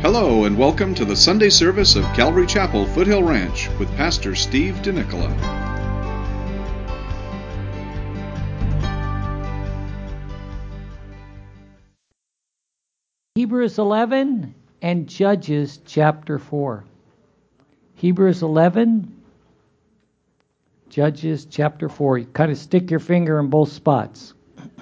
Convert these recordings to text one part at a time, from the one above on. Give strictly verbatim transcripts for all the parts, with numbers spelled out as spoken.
Hello and welcome to the Sunday service of Calvary Chapel, Foothill Ranch with Pastor Steve DeNicola. Hebrews eleven and Judges chapter four. Hebrews eleven, Judges chapter four. You kind of stick your finger in both spots.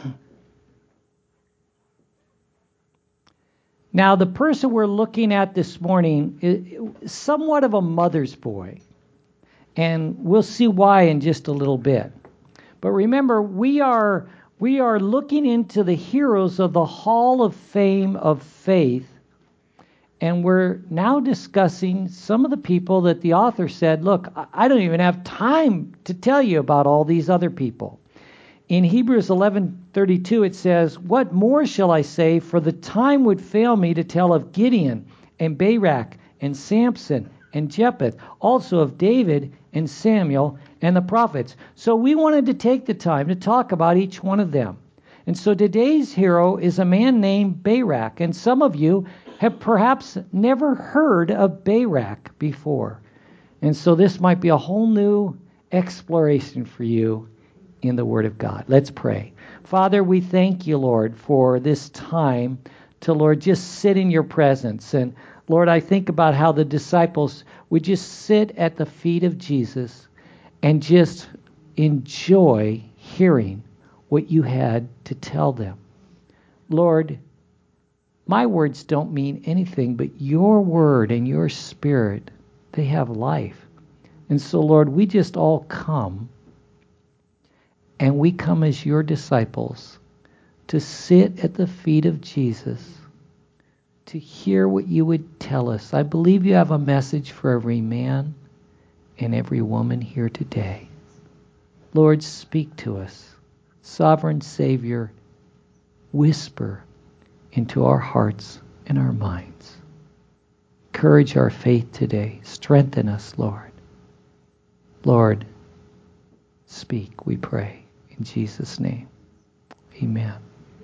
Now, the person we're looking at this morning is somewhat of a mother's boy, and we'll see why in just a little bit. But remember, we are we are looking into the heroes of the Hall of Fame of Faith, and we're now discussing some of the people that the author said, look, I don't even have time to tell you about all these other people. In Hebrews eleven thirty-two, it says, "What more shall I say? For the time would fail me to tell of Gideon and Barak and Samson and Jephthah, also of David and Samuel and the prophets." So we wanted to take the time to talk about each one of them. And so today's hero is a man named Barak. And some of you have perhaps never heard of Barak before. And so this might be a whole new exploration for you in the Word of God. Let's pray. Father, we thank you, Lord, for this time to, Lord, just sit in your presence. And Lord, I think about how the disciples would just sit at the feet of Jesus and just enjoy hearing what you had to tell them. Lord, my words don't mean anything, but your word and your spirit, they have life. And so, Lord, we just all come, and we come as your disciples to sit at the feet of Jesus, to hear what you would tell us. I believe you have a message for every man and every woman here today. Lord, speak to us. Sovereign Savior, whisper into our hearts and our minds. Encourage our faith today. Strengthen us, Lord. Lord, speak, we pray. In Jesus' name, amen.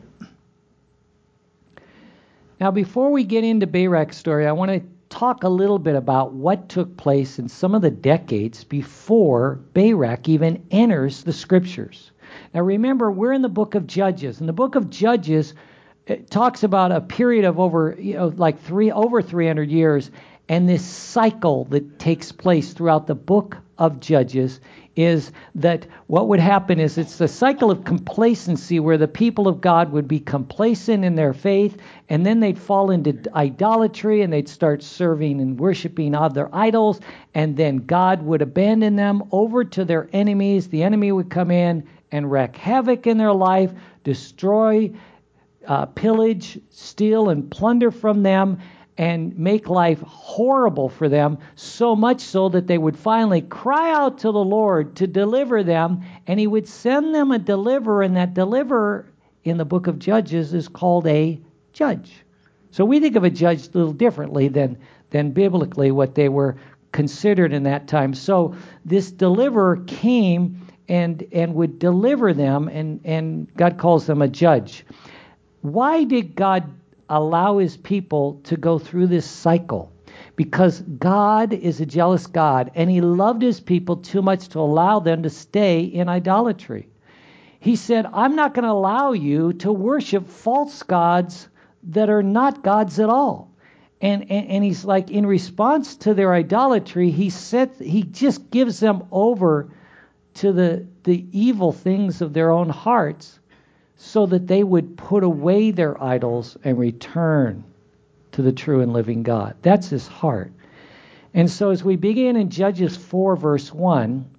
Now, before we get into Barak's story, I want to talk a little bit about what took place in some of the decades before Barak even enters the Scriptures. Now, remember, we're in the book of Judges. And the book of Judges, it talks about a period of over, you know, like three over three hundred years, and this cycle that takes place throughout the book of Judges is that what would happen is it's a cycle of complacency where the people of God would be complacent in their faith, and then they'd fall into idolatry and they'd start serving and worshiping other idols, and then God would abandon them over to their enemies. The enemy would come in and wreak havoc in their life, destroy, uh, pillage, steal, and plunder from them, and make life horrible for them, so much so that they would finally cry out to the Lord to deliver them, and he would send them a deliverer, and that deliverer in the book of Judges is called a judge. So we think of a judge a little differently than, than biblically what they were considered in that time. So this deliverer came and, and would deliver them, and, and God calls them a judge. Why did God allow his people to go through this cycle? Because God is a jealous God, and he loved his people too much to allow them to stay in idolatry. He said, I'm not going to allow you to worship false gods that are not gods at all. And, and, and he's like, in response to their idolatry, he said, he just gives them over to the, the evil things of their own hearts, so that they would put away their idols and return to the true and living God. That's his heart. And so as we begin in Judges four, verse one,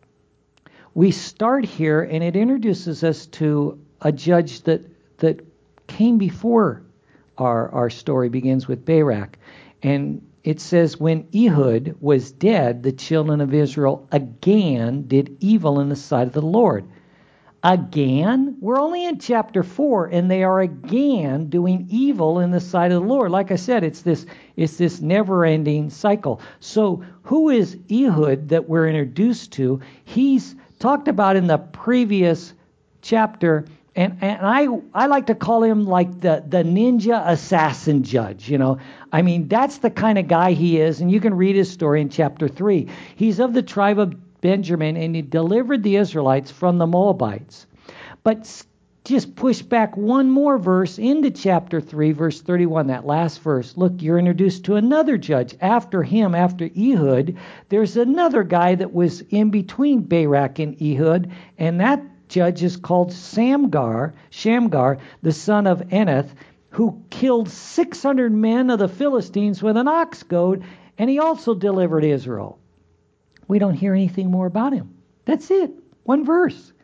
we start here, and it introduces us to a judge that that came before our, our story begins with Barak. And it says, when Ehud was dead, the children of Israel again did evil in the sight of the Lord. Again? We're only in chapter four, and they are again doing evil in the sight of the Lord. Like I said, it's this it's this never-ending cycle. So who is Ehud that we're introduced to? He's talked about in the previous chapter And and I I like to call him like the, the ninja assassin judge, you know. I mean, that's the kind of guy he is, and you can read his story in chapter three. He's of the tribe of Benjamin, and he delivered the Israelites from the Moabites. But just push back one more verse into chapter three, verse thirty-one, that last verse. Look, you're introduced to another judge. After him, after Ehud, there's another guy that was in between Barak and Ehud, and that judge is called Samgar, Shamgar, the son of Anath, who killed six hundred men of the Philistines with an ox goad, and he also delivered Israel. We don't hear anything more about him. That's it. One verse.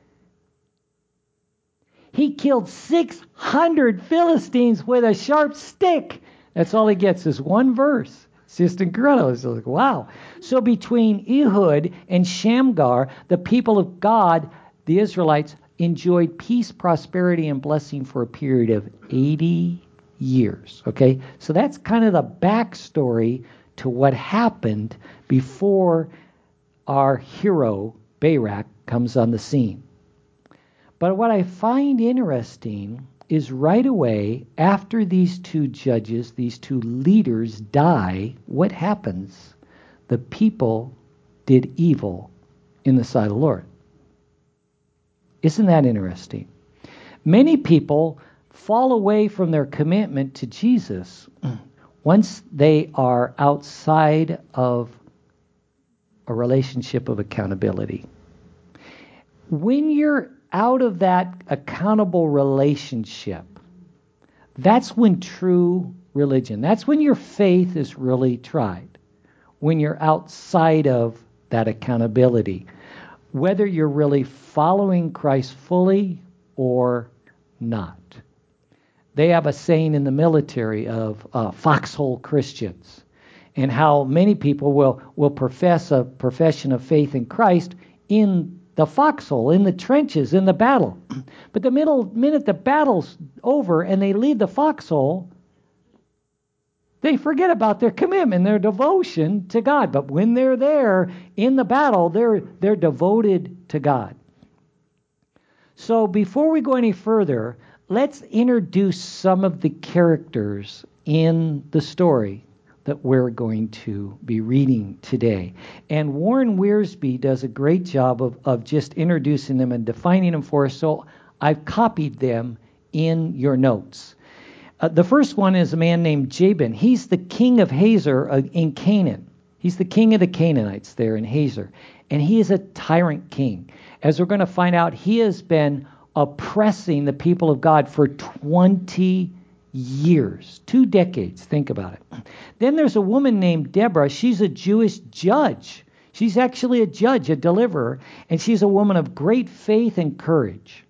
He killed six hundred Philistines with a sharp stick. That's all he gets is one verse. It's just incredible. It's like, wow. So between Ehud and Shamgar, the people of God, the Israelites, enjoyed peace, prosperity, and blessing for a period of eighty years. Okay? So that's kind of the backstory to what happened before our hero, Barak, comes on the scene. But what I find interesting is right away, after these two judges, these two leaders die, what happens? The people did evil in the sight of the Lord. Isn't that interesting? Many people fall away from their commitment to Jesus once they are outside of a relationship of accountability. When you're out of that accountable relationship, that's when true religion, that's when your faith is really tried. When you're outside of that accountability. Whether you're really following Christ fully or not. They have a saying in the military of uh, foxhole Christians, and how many people will, will profess a profession of faith in Christ in the foxhole, in the trenches, in the battle. But the middle minute the battle's over and they leave the foxhole, they forget about their commitment, their devotion to God. But when they're there in the battle, they're they're devoted to God. So before we go any further, let's introduce some of the characters in the story that we're going to be reading today. And Warren Wiersbe does a great job of, of just introducing them and defining them for us. So I've copied them in your notes. Uh, the first one is a man named Jabin. He's the king of Hazor uh, in Canaan. He's the king of the Canaanites there in Hazor. And he is a tyrant king. As we're going to find out, he has been oppressing the people of God for twenty years. Two decades. Think about it. Then there's a woman named Deborah. She's a Jewish judge. She's actually a judge, a deliverer. And she's a woman of great faith and courage.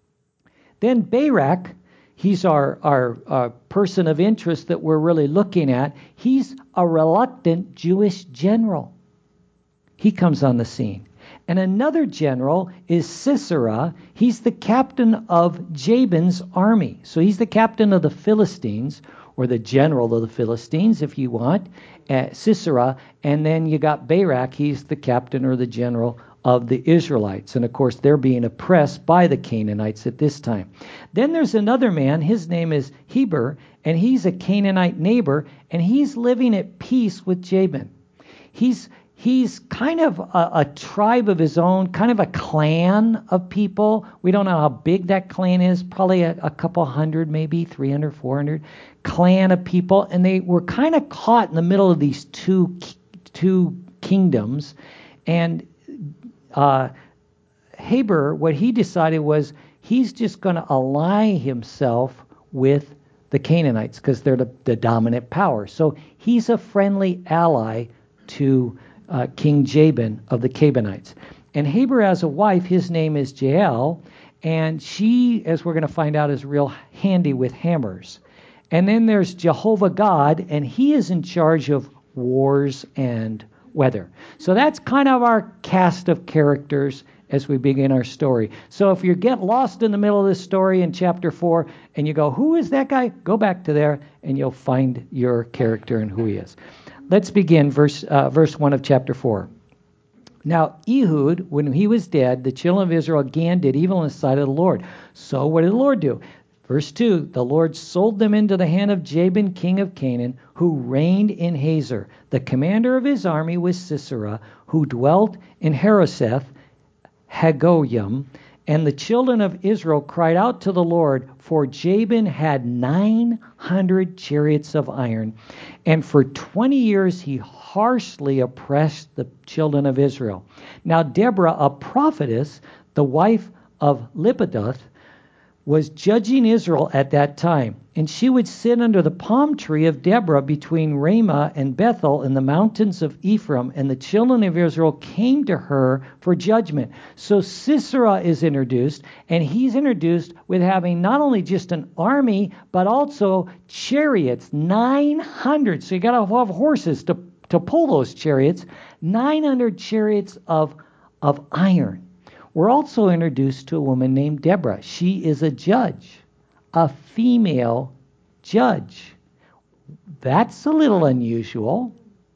Then Barak, he's our, our, our person of interest that we're really looking at. He's a reluctant Jewish general. He comes on the scene. And another general is Sisera. He's the captain of Jabin's army. So he's the captain of the Philistines, or the general of the Philistines, if you want, uh, Sisera. And then you got Barak. He's the captain or the general of the Israelites. And of course, they're being oppressed by the Canaanites at this time. Then there's another man. His name is Heber, and he's a Canaanite neighbor, and he's living at peace with Jabin. He's He's kind of a, a tribe of his own, kind of a clan of people. We don't know how big that clan is, probably a, a couple hundred, maybe three hundred, four hundred clan of people. And they were kind of caught in the middle of these two, two kingdoms. And uh, Heber, what he decided was he's just going to ally himself with the Canaanites because they're the, the dominant power. So he's a friendly ally to Uh, King Jabin of the Canaanites. And Heber has a wife. His name is Jael. And she, as we're going to find out, is real handy with hammers. And then there's Jehovah God, and he is in charge of wars and weather. So that's kind of our cast of characters as we begin our story. So if you get lost in the middle of this story in chapter four and you go, who is that guy? Go back to there and you'll find your character and who he is. Let's begin verse uh, verse one of chapter four. Now, Ehud, when he was dead, the children of Israel again did evil in the sight of the Lord. So what did the Lord do? Verse two, the Lord sold them into the hand of Jabin, king of Canaan, who reigned in Hazor. The commander of his army was Sisera, who dwelt in Harosheth Hagoyim. And the children of Israel cried out to the Lord, for Jabin had nine hundred chariots of iron. And for twenty years he harshly oppressed the children of Israel. Now Deborah, a prophetess, the wife of Lapidoth, was judging Israel at that time. And she would sit under the palm tree of Deborah between Ramah and Bethel in the mountains of Ephraim, and the children of Israel came to her for judgment. So Sisera is introduced, and he's introduced with having not only just an army, but also chariots, nine hundred. So you got to have horses to, to pull those chariots, nine hundred chariots of, of iron. We're also introduced to a woman named Deborah. She is a judge, a female judge. That's a little unusual.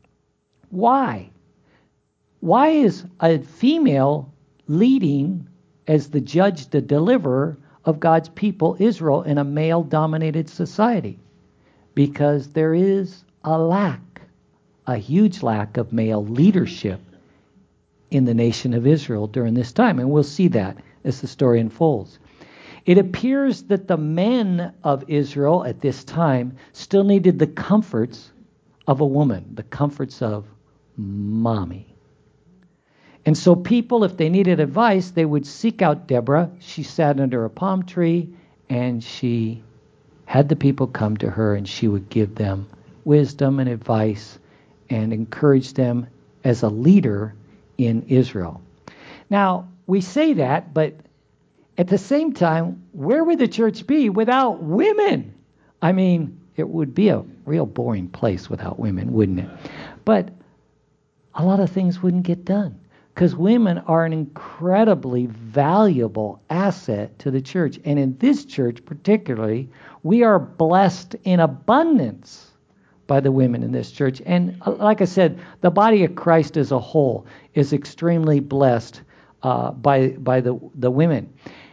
Why? Why is a female leading as the judge, the deliverer of God's people, Israel, in a male-dominated society? Because there is a lack, a huge lack of male leadership in the nation of Israel during this time. And we'll see that as the story unfolds. It appears that the men of Israel at this time still needed the comforts of a woman, the comforts of mommy. And so people, if they needed advice, they would seek out Deborah. She sat under a palm tree, and she had the people come to her, and she would give them wisdom and advice and encourage them as a leader in Israel. Now, we say that, but at the same time, where would the church be without women? I mean, it would be a real boring place without women, wouldn't it? But a lot of things wouldn't get done because women are an incredibly valuable asset to the church. And in this church particularly, we are blessed in abundance by the women in this church. And like I said, the body of Christ as a whole is extremely blessed uh, by by the, the women.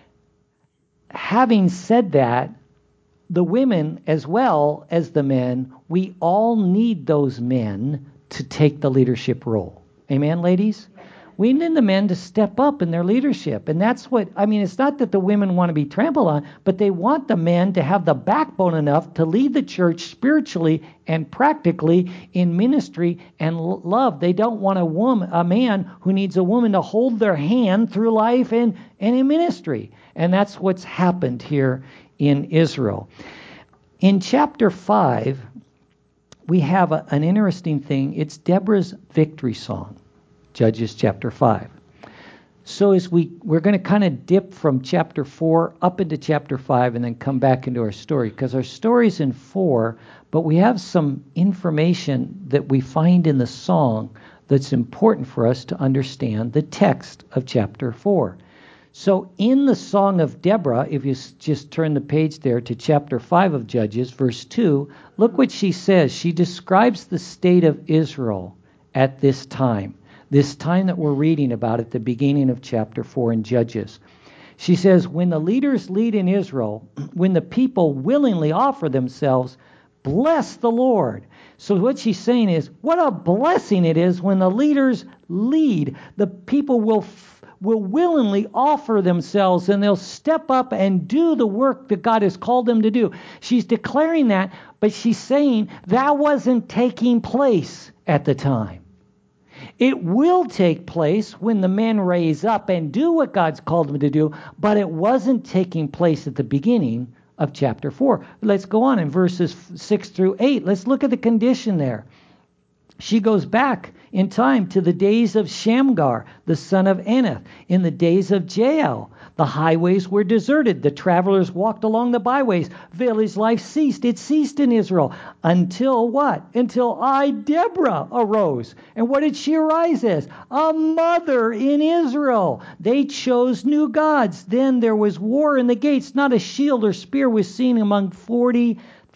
Having said that, the women as well as the men, we all need those men to take the leadership role. Amen, ladies? We need the men to step up in their leadership. And that's what, I mean, it's not that the women want to be trampled on, but they want the men to have the backbone enough to lead the church spiritually and practically in ministry and love. They don't want a woman, a man who needs a woman to hold their hand through life and, and in ministry. And that's what's happened here in Israel. In chapter five, we have a, an interesting thing. It's Deborah's victory song. Judges chapter five. So as we, we're going to kind of dip from chapter four up into chapter five and then come back into our story, because our story's in four, but we have some information that we find in the song that's important for us to understand the text of chapter four. So in the Song of Deborah, if you just turn the page there to chapter five of Judges, verse two, look what she says. She describes the state of Israel at this time. This time that we're reading about at the beginning of chapter four in Judges. She says, when the leaders lead in Israel, when the people willingly offer themselves, bless the Lord. So what she's saying is, what a blessing it is when the leaders lead. The people will will willingly offer themselves, and they'll step up and do the work that God has called them to do. She's declaring that, but she's saying that wasn't taking place at the time. It will take place when the men raise up and do what God's called them to do, but it wasn't taking place at the beginning of chapter four. Let's go on in verses six through eight. Let's look at the condition there. She goes back in time to the days of Shamgar, the son of Anath, in the days of Jael. The highways were deserted. The travelers walked along the byways. Village life ceased. It ceased in Israel. Until what? Until I, Deborah, arose. And what did she arise as? A mother in Israel. They chose new gods. Then there was war in the gates. Not a shield or spear was seen among forty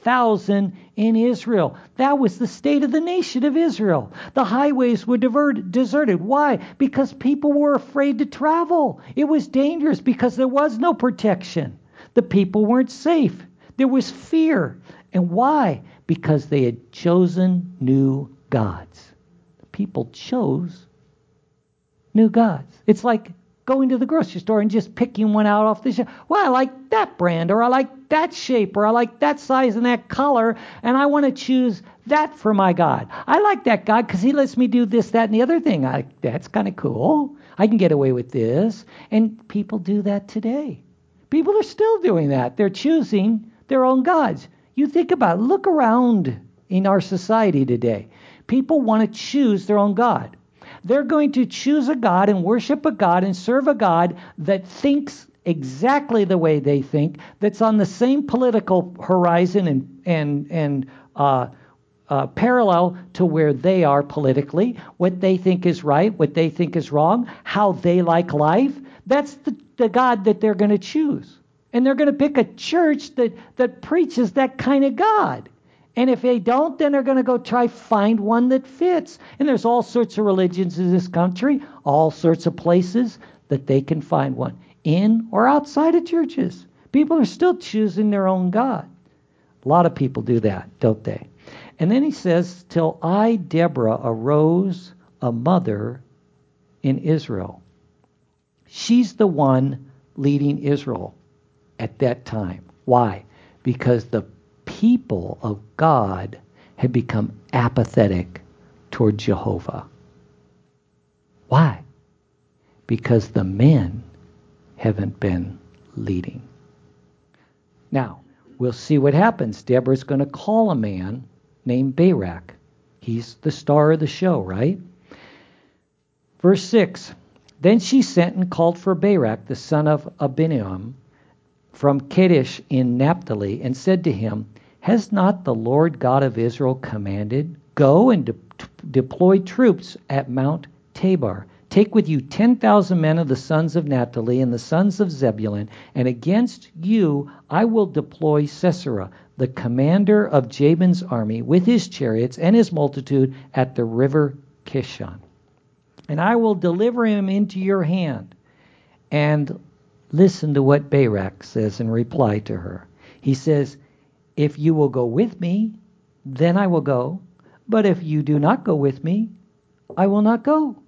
thousand in Israel. That was the state of the nation of Israel. The highways were diverted, deserted. Why? Because people were afraid to travel. It was dangerous because there was no protection. The people weren't safe. There was fear. And why? Because they had chosen new gods. The people chose new gods. It's like going to the grocery store and just picking one out off the shelf. Well, I like that brand, or I like that shape, or I like that size and that color, and I want to choose that for my God. I like that God because he lets me do this, that, and the other thing. I, that's kind of cool. I can get away with this. And people do that today. People are still doing that. They're choosing their own gods. You think about it. Look around in our society today. People want to choose their own God. They're going to choose a God and worship a God and serve a God that thinks exactly the way they think, that's on the same political horizon and and and uh, uh, parallel to where they are politically, what they think is right, what they think is wrong, how they like life. That's the, the God that they're going to choose. And they're going to pick a church that, that preaches that kind of God. And if they don't, then they're going to go try find one that fits. And there's all sorts of religions in this country, all sorts of places that they can find one, in or outside of churches. People are still choosing their own God. A lot of people do that, don't they? And then he says, till I, Deborah, arose a mother in Israel. She's the one leading Israel at that time. Why? Because the people of God had become apathetic toward Jehovah. Why? Because the men haven't been leading. Now, we'll see what happens. Deborah's going to call a man named Barak. He's the star of the show, right? Verse six, then she sent and called for Barak, the son of Abinoam, from Kadesh in Naphtali, and said to him, has not the Lord God of Israel commanded, go and de- deploy troops at Mount Tabor. Take with you ten thousand men of the sons of Naphtali and the sons of Zebulun, and against you I will deploy Sisera, the commander of Jabin's army, with his chariots and his multitude at the river Kishon. And I will deliver him into your hand. And listen to what Barak says in reply to her. He says, if you will go with me, then I will go. But if you do not go with me, I will not go.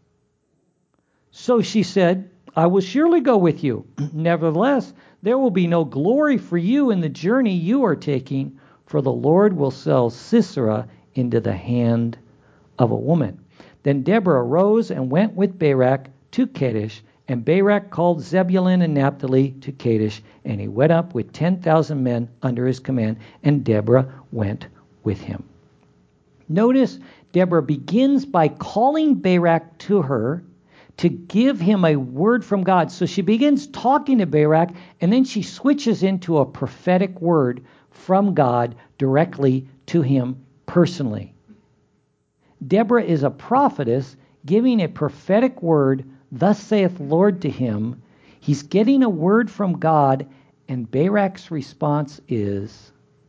So she said, I will surely go with you. Nevertheless, there will be no glory for you in the journey you are taking, for the Lord will sell Sisera into the hand of a woman. Then Deborah arose and went with Barak to Kadesh, and Barak called Zebulun and Naphtali to Kadesh, and he went up with ten thousand men under his command, and Deborah went with him. Notice Deborah begins by calling Barak to her to give him a word from God. So she begins talking to Barak, and then she switches into a prophetic word from God directly to him personally. Deborah is a prophetess giving a prophetic word, thus saith Lord to him. He's getting a word from God, and Barak's response is,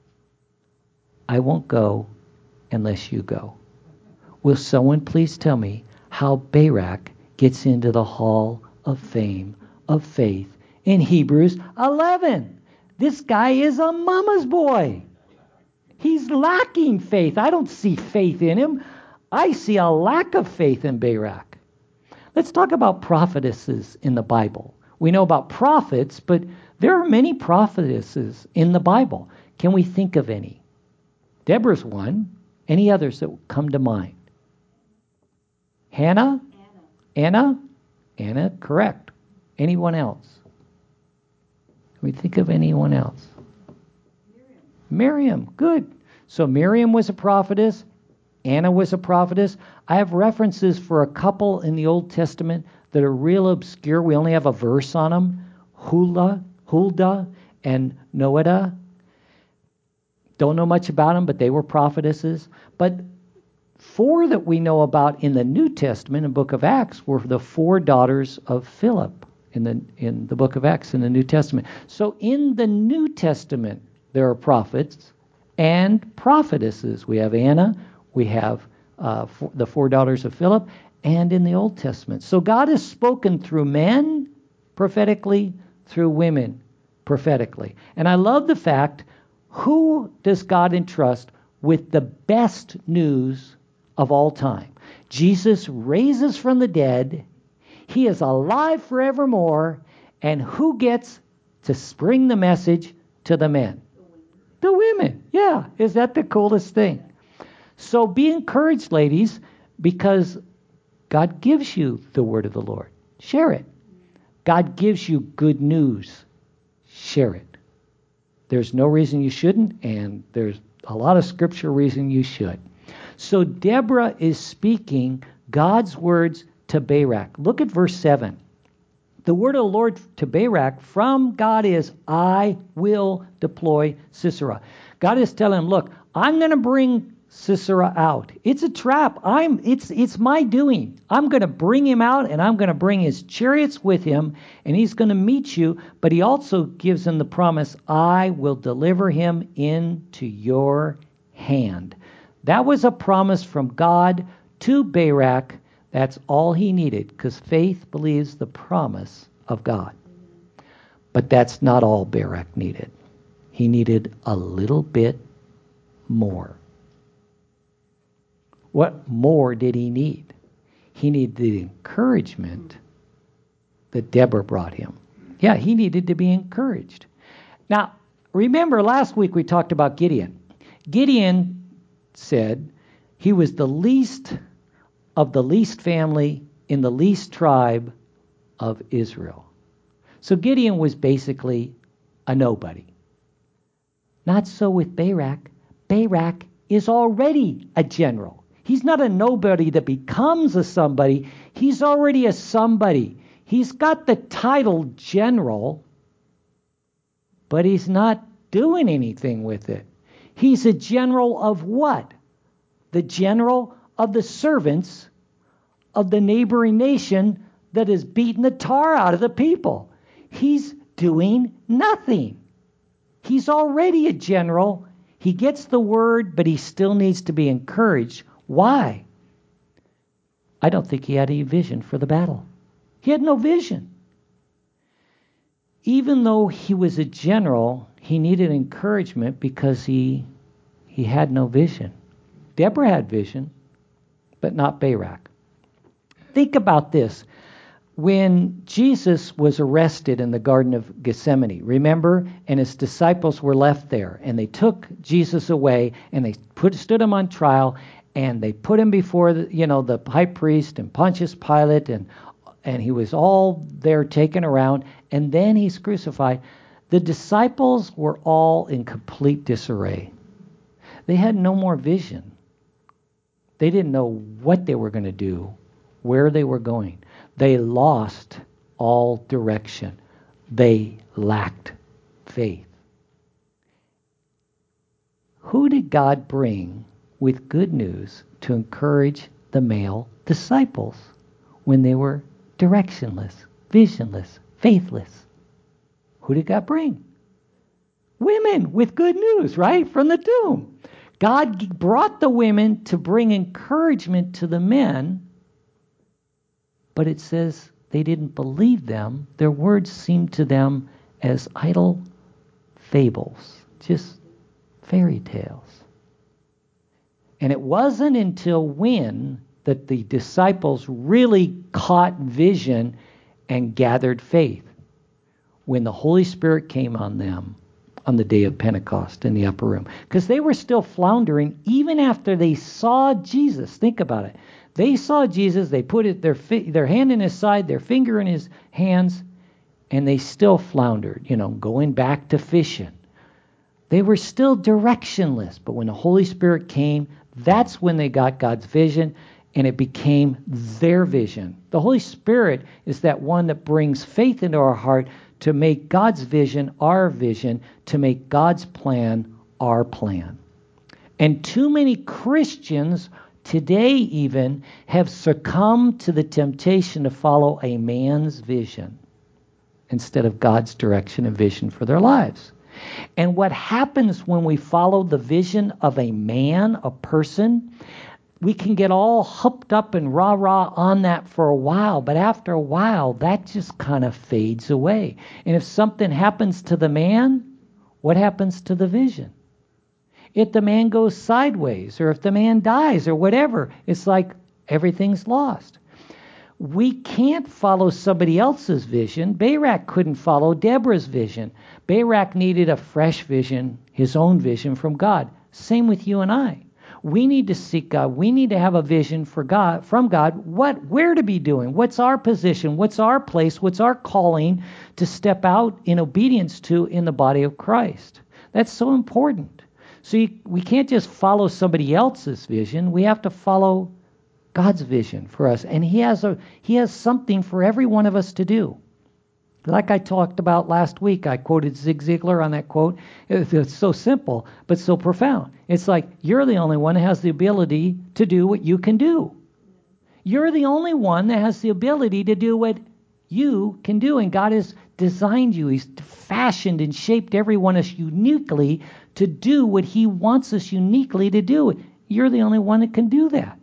I won't go unless you go. Will someone please tell me how Barak gets into the hall of fame of faith in Hebrews eleven? This guy is a mama's boy. He's lacking faith. I don't see faith in him. I see a lack of faith in Barak. Let's talk about prophetesses in the Bible. We know about prophets, but there are many prophetesses in the Bible. Can we think of any? Deborah's one. Any others that come to mind? Hannah? Anna? Anna, correct. Anyone else? Can we think of anyone else? Miriam, good. So Miriam was a prophetess. Anna was a prophetess. I have references for a couple in the Old Testament that are real obscure. We only have a verse on them. Huldah, Huldah and Noedah. Don't know much about them, but they were prophetesses. But four that we know about in the New Testament, in the book of Acts, were the four daughters of Philip in the in the book of Acts in the New Testament. So in the New Testament, there are prophets, and prophetesses. We have Anna, we have uh, four, the four daughters of Philip, and in the Old Testament. So God has spoken through men prophetically, through women prophetically. And I love the fact, who does God entrust with the best news of all time? Jesus raises from the dead. He is alive forevermore. And who gets to bring the message to the men? The women. Yeah. Is that the coolest thing? So be encouraged, ladies, because God gives you the word of the Lord. Share it. God gives you good news. Share it. There's no reason you shouldn't, and there's a lot of scripture reason you should. So Deborah is speaking God's words to Barak. Look at verse seven. The word of the Lord to Barak from God is, I will deploy Sisera. God is telling him, look, I'm going to bring Sisera out. It's a trap. I'm. It's it's my doing. I'm going to bring him out, and I'm going to bring his chariots with him, and he's going to meet you. But he also gives him the promise, I will deliver him into your hand. That was a promise from God to Barak. That's all he needed, because faith believes the promise of God. But that's not all Barak needed. He needed a little bit more. What more did he need? He needed the encouragement that Deborah brought him. Yeah, he needed to be encouraged. Now, remember last week we talked about Gideon. Gideon said he was the least of the least family in the least tribe of Israel. So Gideon was basically a nobody. Not so with Barak. Barak is already a general. He's not a nobody that becomes a somebody. He's already a somebody. He's got the title general, but he's not doing anything with it. He's a general of what? The general of the servants of the neighboring nation that has beaten the tar out of the people. He's doing nothing. He's already a general. He gets the word, but he still needs to be encouraged. Why? I don't think he had any vision for the battle. He had no vision. Even though he was a general, he needed encouragement because he he had no vision. Deborah had vision, but not Barak. Think about this. When Jesus was arrested in the Garden of Gethsemane, remember? And his disciples were left there, and they took Jesus away, and they put stood him on trial, and they put him before the, you know, the high priest and Pontius Pilate, and and he was all there taken around, and then he's crucified. The disciples were all in complete disarray. They had no more vision. They didn't know what they were going to do, where they were going. They lost all direction. They lacked faith. Who did God bring with good news to encourage the male disciples when they were directionless, visionless, faithless? Who did God bring? Women with good news, right? From the tomb. God brought the women to bring encouragement to the men, but it says they didn't believe them. Their words seemed to them as idle fables, just fairy tales. And it wasn't until when that the disciples really caught vision and gathered faith, when the Holy Spirit came on them on the day of Pentecost in the upper room. Because they were still floundering even after they saw Jesus. Think about it. They saw Jesus, they put it, their fi- their hand in his side, their finger in his hands, and they still floundered, you know, going back to fishing. They were still directionless, but when the Holy Spirit came, that's when they got God's vision, and it became their vision. The Holy Spirit is that one that brings faith into our heart to make God's vision our vision, to make God's plan our plan. And too many Christians today even have succumbed to the temptation to follow a man's vision instead of God's direction and vision for their lives. And what happens when we follow the vision of a man, a person, we can get all hooked up and rah-rah on that for a while, but after a while, that just kind of fades away. And if something happens to the man, what happens to the vision? If the man goes sideways, or if the man dies, or whatever, it's like everything's lost. We can't follow somebody else's vision. Barak couldn't follow Deborah's vision. Barak needed a fresh vision, his own vision from God. Same with you and I. We need to seek God. We need to have a vision for God, from God, what we're to be doing. What's our position? What's our place? What's our calling to step out in obedience to in the body of Christ? That's so important. So you, we can't just follow somebody else's vision. We have to follow God's vision for us. And he has a he has something for every one of us to do. Like I talked about last week, I quoted Zig Ziglar on that quote. It's so simple, but so profound. It's like, you're the only one that has the ability to do what you can do. You're the only one that has the ability to do what you can do. And God has designed you. He's fashioned and shaped every one of us uniquely to do what he wants us uniquely to do. You're the only one that can do that.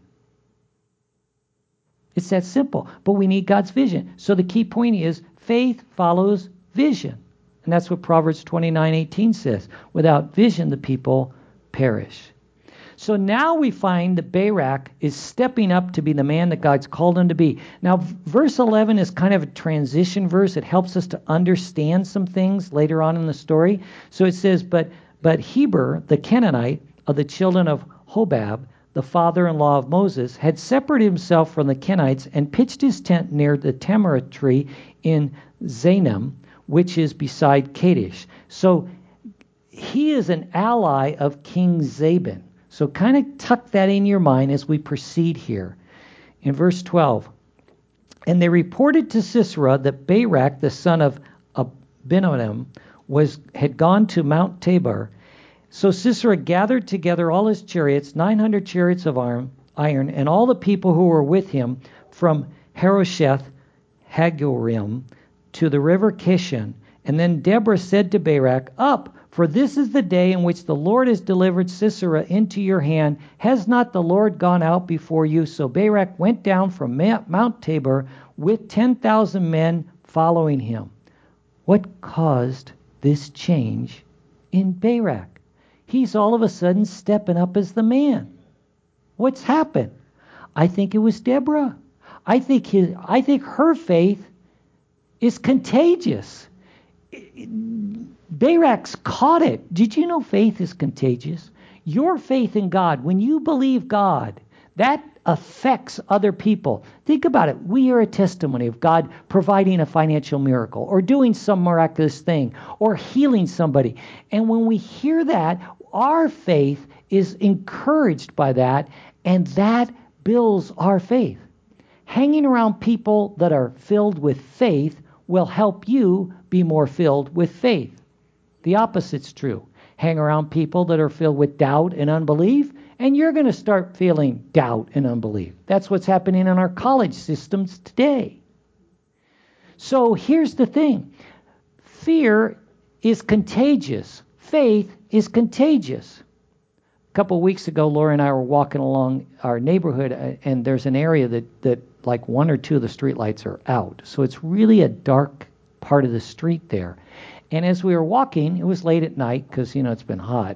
It's that simple. But we need God's vision. So the key point is, faith follows vision. And that's what Proverbs twenty-nine eighteen says. Without vision, the people perish. So now we find that Barak is stepping up to be the man that God's called him to be. Now, verse eleven is kind of a transition verse. It helps us to understand some things later on in the story. So it says, But, but Heber, the Canaanite of the children of Hobab, the father-in-law of Moses, had separated himself from the Kenites and pitched his tent near the tamarind tree in Zanim, which is beside Kadesh. So he is an ally of King Zabin. So kind of tuck that in your mind as we proceed here. In verse twelve, and they reported to Sisera that Barak, the son of Abinoam, was had gone to Mount Tabor. So Sisera gathered together all his chariots, nine hundred chariots of iron, and all the people who were with him from Harosheth Hagorim to the river Kishon. And then Deborah said to Barak, Up, for this is the day in which the Lord has delivered Sisera into your hand. Has not the Lord gone out before you? So Barak went down from Mount Tabor with ten thousand men following him. What caused this change in Barak? He's all of a sudden stepping up as the man. What's happened? I think it was Deborah. I think his, I think her faith is contagious. Barak's caught it. Did you know faith is contagious? Your faith in God, when you believe God, that affects other people. Think about it. We are a testimony of God providing a financial miracle or doing some miraculous thing or healing somebody. And when we hear that, our faith is encouraged by that, and that builds our faith. Hanging around people that are filled with faith will help you be more filled with faith. The opposite's true. Hang around people that are filled with doubt and unbelief, and you're going to start feeling doubt and unbelief. That's what's happening in our college systems today. So here's the thing. Fear is contagious. Faith is contagious. A couple of weeks ago, Laura and I were walking along our neighborhood, and there's an area that, that like one or two of the streetlights are out. So it's really a dark part of the street there. And as we were walking, it was late at night because, you know, it's been hot.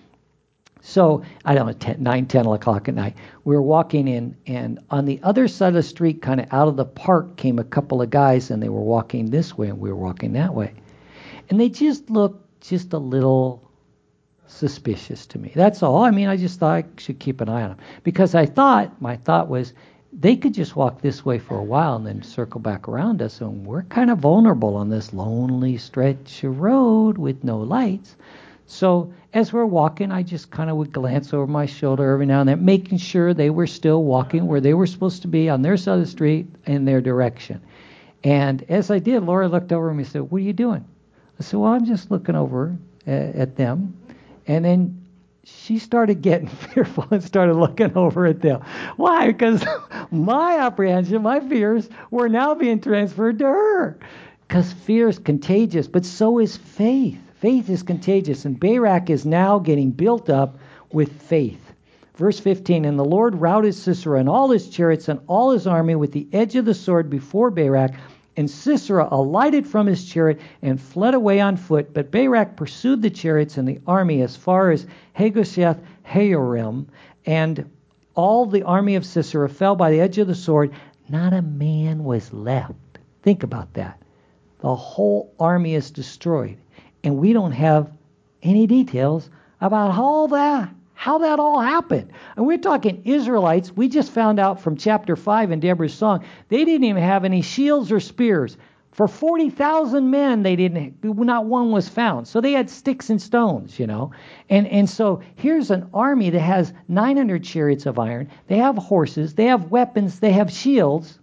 So, I don't know, ten, nine, ten o'clock at night. We were walking in, and on the other side of the street, kind of out of the park, came a couple of guys, and they were walking this way, and we were walking that way. And they just looked just a little suspicious to me. That's all. I mean, I just thought I should keep an eye on them. Because I thought, my thought was, they could just walk this way for a while and then circle back around us, and we're kind of vulnerable on this lonely stretch of road with no lights. So as we're walking, I just kind of would glance over my shoulder every now and then, making sure they were still walking where they were supposed to be on their side of the street in their direction. And as I did, Laura looked over at me and said, "What are you doing?" I said, "Well, I'm just looking over at, at them." And then she started getting fearful and started looking over at them. Why? Because my apprehension, my fears were now being transferred to her. Because fear is contagious, but so is faith. Faith is contagious, and Barak is now getting built up with faith. Verse fifteen, and the Lord routed Sisera and all his chariots and all his army with the edge of the sword before Barak, and Sisera alighted from his chariot and fled away on foot. But Barak pursued the chariots and the army as far as Hagosheth Haorim, and all the army of Sisera fell by the edge of the sword. Not a man was left. Think about that. The whole army is destroyed. And we don't have any details about how that, how that all happened. And we're talking Israelites. We just found out from chapter five in Deborah's song, they didn't even have any shields or spears. For forty thousand men, they didn't, not one was found. So they had sticks and stones, you know. And, and so here's an army that has nine hundred chariots of iron. They have horses. They have weapons. They have shields.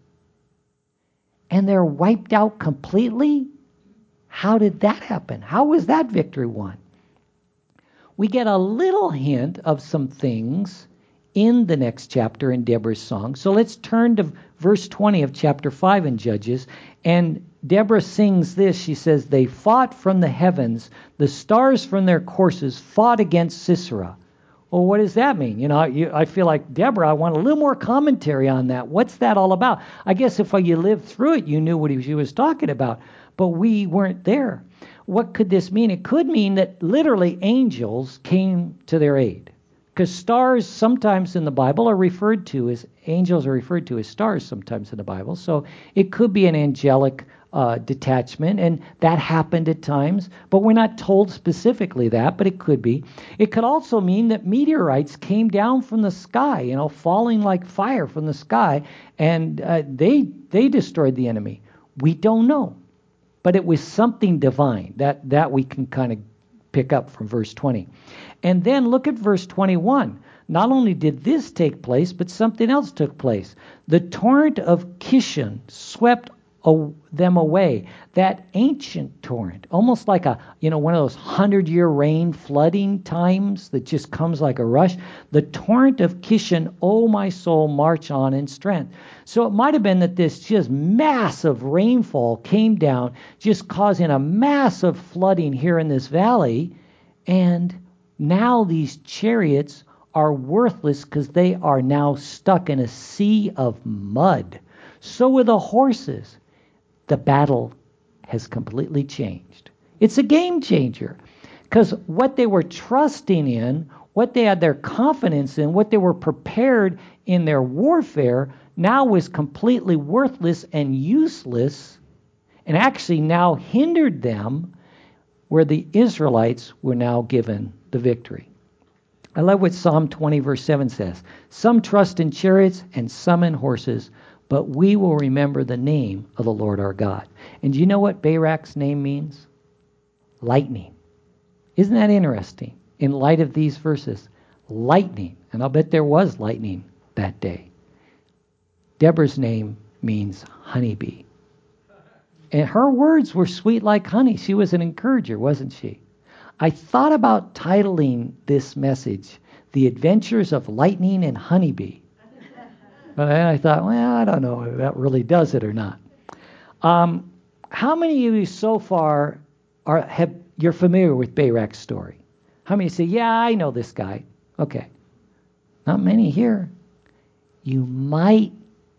And they're wiped out completely? How did that happen? How was that victory won? We get a little hint of some things in the next chapter in Deborah's song. So let's turn to verse twenty of chapter five in Judges. And Deborah sings this. She says, they fought from the heavens. The stars from their courses fought against Sisera. Well, what does that mean? You know, you, I feel like, Deborah, I want a little more commentary on that. What's that all about? I guess if you lived through it, you knew what he, she was talking about. But we weren't there. What could this mean? It could mean that literally angels came to their aid. Because stars sometimes in the Bible are referred to as, angels are referred to as stars sometimes in the Bible. So it could be an angelic uh, detachment, and that happened at times. But we're not told specifically that, but it could be. It could also mean that meteorites came down from the sky, you know, falling like fire from the sky, and uh, they they destroyed the enemy. We don't know. But it was something divine. That, that we can kind of pick up from verse twenty. And then look at verse twenty-one. Not only did this take place, but something else took place. The torrent of Kishon swept them away. That ancient torrent, almost like a, you know, one of those hundred-year rain flooding times that just comes like a rush. The torrent of Kishon, oh my soul, march on in strength. So it might have been that this just massive rainfall came down, just causing a massive flooding here in this valley. And now these chariots are worthless because they are now stuck in a sea of mud. So were the horses. The battle has completely changed. It's a game changer because what they were trusting in, what they had their confidence in, what they were prepared in their warfare now was completely worthless and useless, and actually now hindered them where the Israelites were now given the victory. I love what Psalm twenty verse seven says. Some trust in chariots and some in horses, but we will remember the name of the Lord our God. And do you know what Barak's name means? Lightning. Isn't that interesting? In light of these verses, lightning. And I'll bet there was lightning that day. Deborah's name means honeybee. And her words were sweet like honey. She was an encourager, wasn't she? I thought about titling this message, The Adventures of Lightning and Honeybee. But then I thought, well, I don't know if that really does it or not. Um, how many of you so far are have you're familiar with Barak's story? How many say, yeah, I know this guy? Okay. Not many here. You might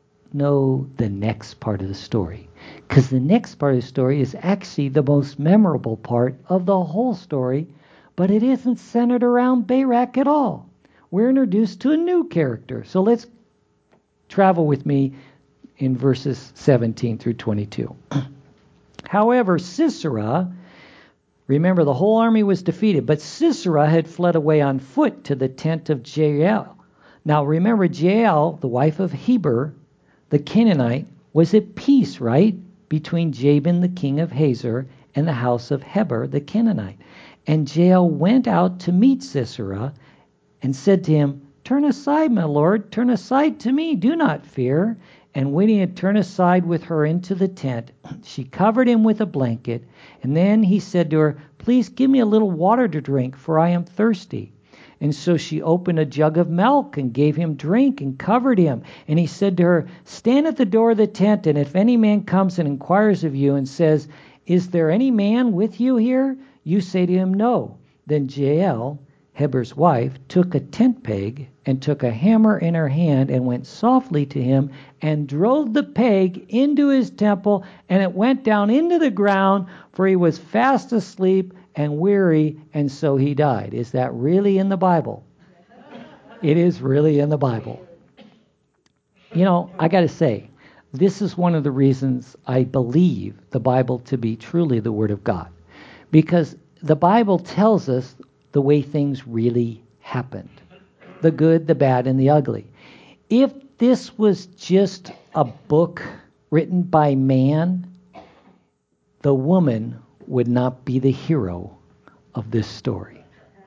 know the next part of the story. Because the next part of the story is actually the most memorable part of the whole story, but it isn't centered around Barak at all. We're introduced to a new character. So let's travel with me in verses seventeen through twenty-two. However, Sisera, remember the whole army was defeated, but Sisera had fled away on foot to the tent of Jael. Now remember, Jael, the wife of Heber, the Canaanite, was at peace, right, between Jabin, the king of Hazor, and the house of Heber, the Canaanite. And Jael went out to meet Sisera and said to him, "Turn aside, my lord, turn aside to me, do not fear." And when he had turned aside with her into the tent, she covered him with a blanket. And then he said to her, "Please give me a little water to drink, for I am thirsty." And so she opened a jug of milk and gave him drink and covered him. And he said to her, "Stand at the door of the tent, and if any man comes and inquires of you and says, 'Is there any man with you here?' You say to him, no. Then Jael, Heber's wife, took a tent peg and took a hammer in her hand and went softly to him and drove the peg into his temple, and it went down into the ground, for he was fast asleep and weary, and so he died. Is that really in the Bible? It is really in the Bible. You know, I got to say, this is one of the reasons I believe the Bible to be truly the Word of God. Because the Bible tells us the way things really happened. The good, the bad, and the ugly. If this was just a book written by man, the woman would not be the hero of this story.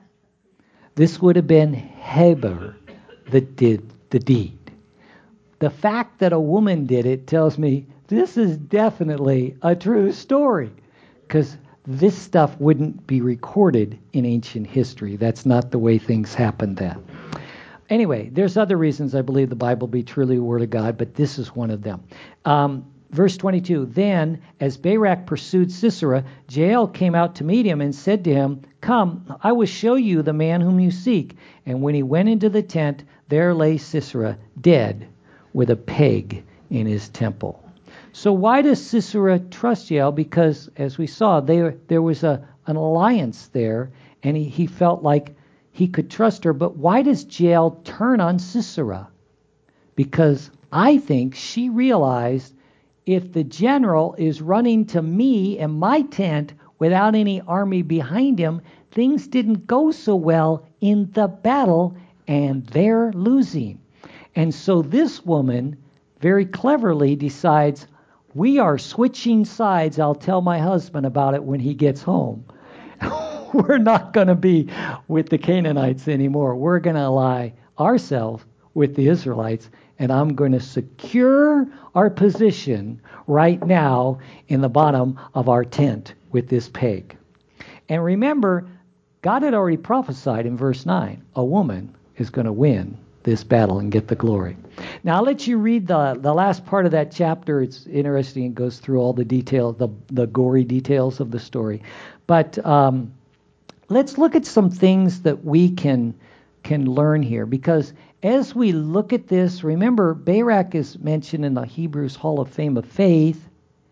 This would have been Heber that did the deed. The fact that a woman did it tells me this is definitely a true story, because this stuff wouldn't be recorded in ancient history. That's not the way things happened then. Anyway, there's other reasons I believe the Bible be truly the Word of God, but this is one of them. Um, verse twenty-two, then, as Barak pursued Sisera, Jael came out to meet him and said to him, come, I will show you the man whom you seek. And when he went into the tent, there lay Sisera, dead, with a peg in his temple. So why does Sisera trust Jael? Because, as we saw, there there was a an alliance there, and he, he felt like he could trust her. But why does Jael turn on Sisera? Because I think she realized if the general is running to me and my tent without any army behind him, things didn't go so well in the battle, and they're losing. And so this woman very cleverly decides, we are switching sides. I'll tell my husband about it when he gets home. We're not going to be with the Canaanites anymore. We're going to ally ourselves with the Israelites, and I'm going to secure our position right now in the bottom of our tent with this peg. And remember, God had already prophesied in verse nine, a woman is going to win this battle and get the glory. Now I'll let you read the, the last part of that chapter. It's interesting. It goes through all the details, the, the gory details of the story. But um, let's look at some things that we can can learn here. Because as we look at this, remember, Barak is mentioned in the Hebrews Hall of Fame of Faith.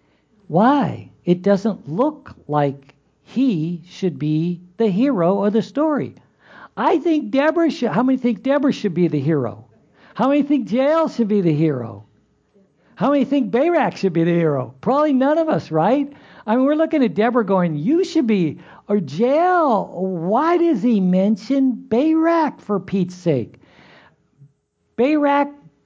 Why? It doesn't look like he should be the hero of the story. I think Deborah should. How many think Deborah should be the hero? How many think Jael should be the hero? How many think Barak should be the hero? Probably none of us, right? I mean, we're looking at Deborah going, you should be, or Jael, why does he mention Barak for Pete's sake? Barak,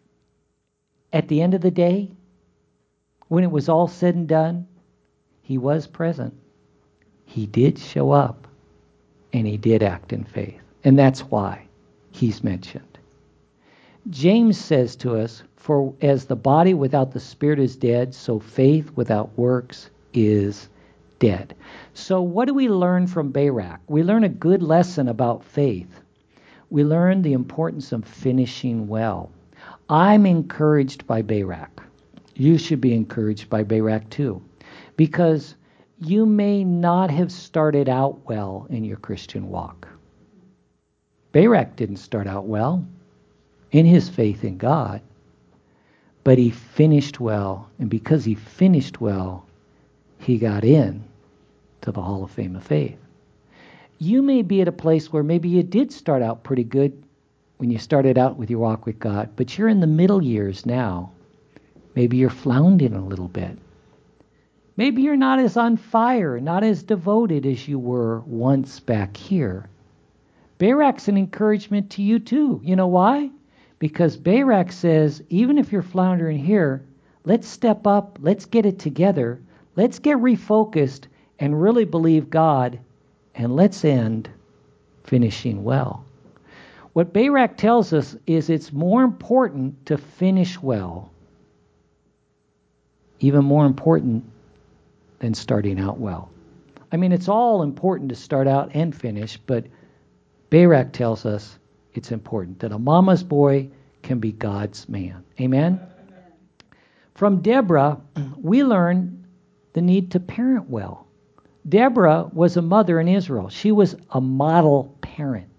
at the end of the day, when it was all said and done, he was present. He did show up, and he did act in faith. And that's why he's mentioned. James says to us, for as the body without the spirit is dead, so faith without works is dead. So what do we learn from Barak? We learn a good lesson about faith. We learn the importance of finishing well. I'm encouraged by Barak. You should be encouraged by Barak too. Because you may not have started out well in your Christian walk. Barak didn't start out well in his faith in God, but he finished well, and because he finished well, he got in to the Hall of Fame of Faith. You may be at a place where maybe you did start out pretty good when you started out with your walk with God, but you're in the middle years now. Maybe you're floundering a little bit. Maybe you're not as on fire, not as devoted as you were once back here. Barak's an encouragement to you too. You know why? Because Barak says, even if you're floundering here, let's step up, let's get it together, let's get refocused and really believe God, and let's end finishing well. What Barak tells us is it's more important to finish well, even more important than starting out well. I mean, it's all important to start out and finish, but Barak tells us it's important that a mama's boy can be God's man. Amen? From Deborah, we learn the need to parent well. Deborah was a mother in Israel. She was a model parent.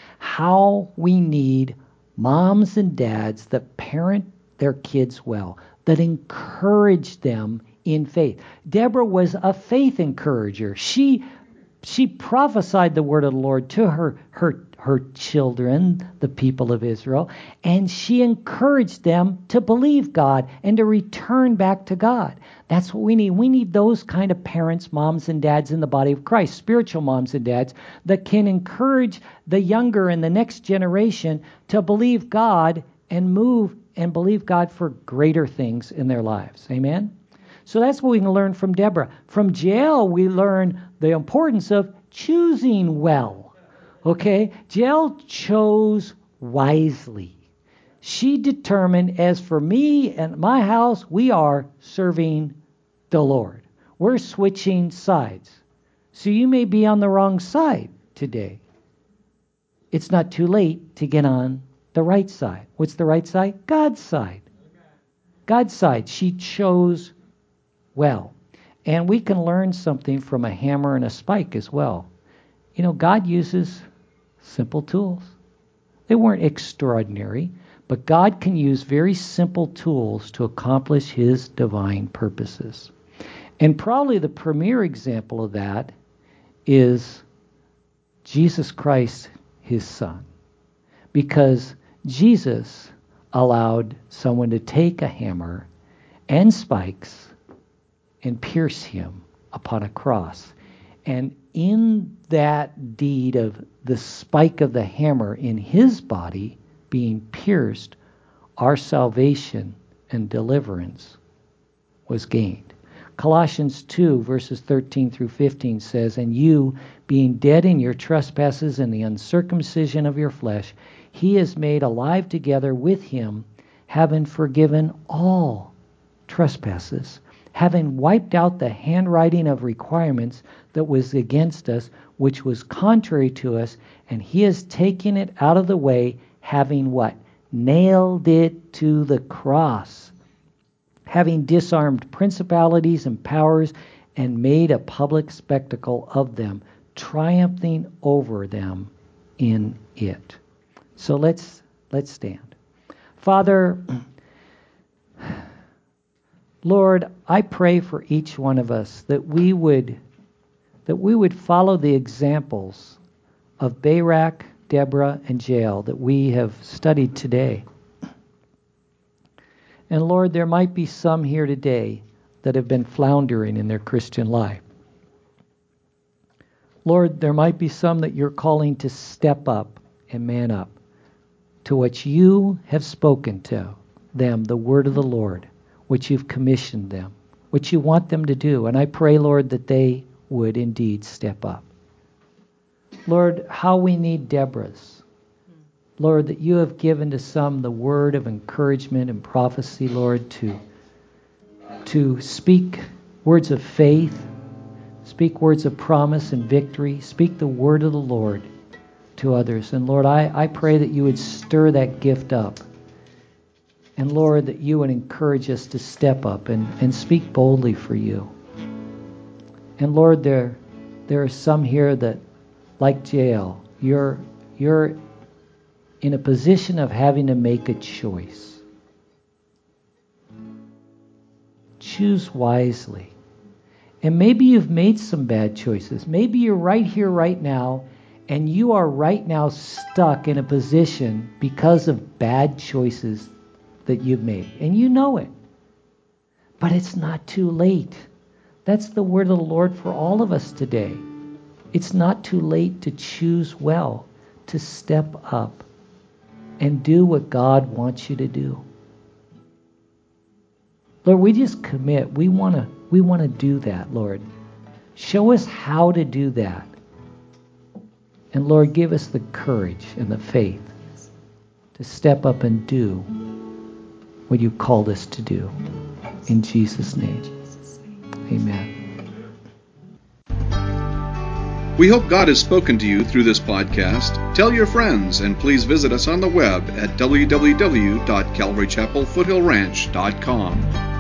How we need moms and dads that parent their kids well, that encourage them in faith. Deborah was a faith encourager. She she prophesied the word of the Lord to her her her children, the people of Israel, and she encouraged them to believe God and to return back to God. That's what we need. We need those kind of parents, moms and dads in the body of Christ, spiritual moms and dads that can encourage the younger and the next generation to believe God and move and believe God for greater things in their lives. Amen? So that's what we can learn from Deborah. From Jael, we learn the importance of choosing well. Okay? Jael chose wisely. She determined, as for me and my house, we are serving the Lord. We're switching sides. So you may be on the wrong side today. It's not too late to get on the right side. What's the right side? God's side. God's side. She chose well. And we can learn something from a hammer and a spike as well. You know, God uses simple tools. They weren't extraordinary, but God can use very simple tools to accomplish his divine purposes. And probably the premier example of that is Jesus Christ, his son. Because Jesus allowed someone to take a hammer and spikes and pierce him upon a cross. And in that deed of the spike of the hammer in his body being pierced, our salvation and deliverance was gained. Colossians two, verses thirteen through fifteen says, "And you, being dead in your trespasses and the uncircumcision of your flesh, he is made alive together with him, having forgiven all trespasses, having wiped out the handwriting of requirements that was against us, which was contrary to us, and he has taken it out of the way, having what? Nailed it to the cross, having disarmed principalities and powers, and made a public spectacle of them, triumphing over them in it." So let's let's stand. Father, Lord, I pray for each one of us that we would that we would follow the examples of Barak, Deborah, and Jael that we have studied today. And Lord, there might be some here today that have been floundering in their Christian life. Lord, there might be some that you're calling to step up and man up to what you have spoken to them, the word of the Lord, which you've commissioned them, which you want them to do. And I pray, Lord, that they would indeed step up. Lord, how we need Deborahs. Lord, that you have given to some the word of encouragement and prophecy, Lord, to, to speak words of faith, speak words of promise and victory, speak the word of the Lord to others. And Lord, I, I pray that you would stir that gift up. And Lord, that you would encourage us to step up and, and speak boldly for you. And Lord, there there are some here that, like Jael, you're you're in a position of having to make a choice. Choose wisely. And maybe you've made some bad choices. Maybe you're right here, right now, and you are right now stuck in a position because of bad choices that you've made. And you know it. But it's not too late. That's the word of the Lord for all of us today. It's not too late to choose well, to step up and do what God wants you to do. Lord, we just commit. We want to we want to do that, Lord. Show us how to do that. And Lord, give us the courage and the faith to step up and do what you called us to do. In Jesus' name, amen. We hope God has spoken to you through this podcast. Tell your friends, and please visit us on the web at w w w dot calvary chapel foothill ranch dot com.